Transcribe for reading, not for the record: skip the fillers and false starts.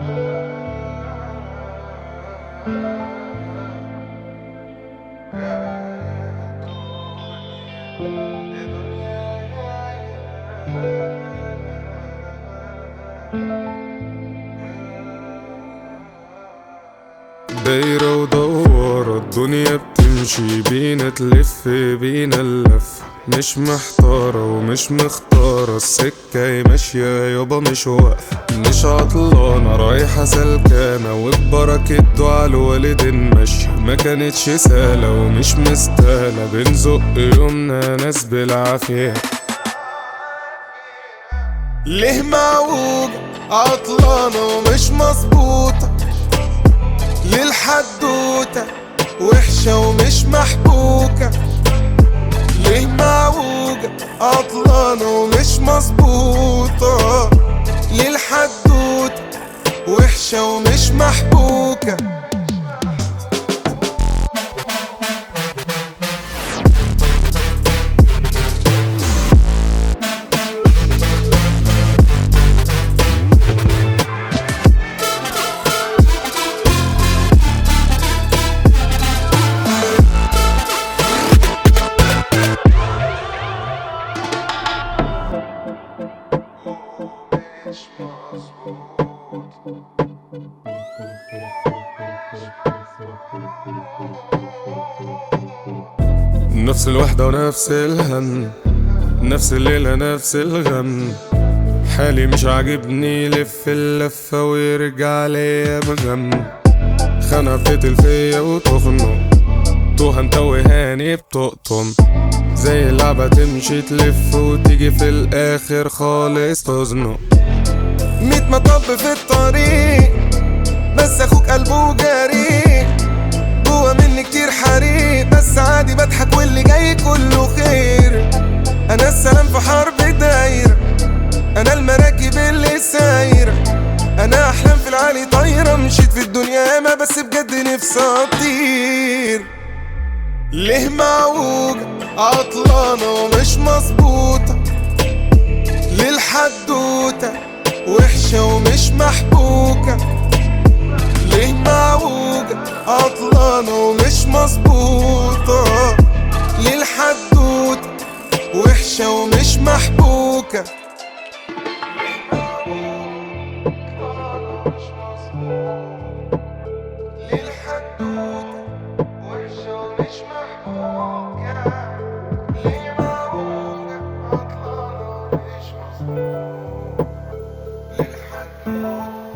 دايرة ودورة الدنيا بتمشي بينا، تلف بينا اللف، مش محتارة ومش مختارة، السكة ماشية يابا مش واقفة، مش عطلانة رايحة سلكانة، وببركة دعا الوالد ماشية، ما كانتش سهلة ومش مستاهلة، بنزق يومنا ناس بالعافية. ليه معوجة عطلانة ومش مظبوطة، للحدوتة وحشة ومش محبوكة، ليه معوجة عطلانة ومش مظبوطة، للحدوتة وحشة ومش محبوكة. نفس الوحدة ونفس الهم، نفس الليلة نفس الغم، حالي مش عاجبني، لف اللفة ويرجع ليا بغم، خانة بتقتل فيا وتخنق، توها متوهاني بتقطم، زي اللعبة تمشي تلف وتيجي في الآخر خالص تزنق. 100 مطب في الطريق بس أخوك قلبه جريء، جوا مني كتير حريق بس عادي بضحك واللي جاي كله خير. أنا السلام في حرب دايرة، أنا المراكب اللي سايرة، أنا أحلام في العالي طايرة، مشيت في الدنيا ياما بس بجد نفسي أطير. ليه معوجة عطلانة ومش مظبوطة، للحدوتة وحشة ومش محبوكة، ليه معوجة عطلانة ومش مظبوطة، للحدوتة وحشة ومش محبوكة. للحدوتة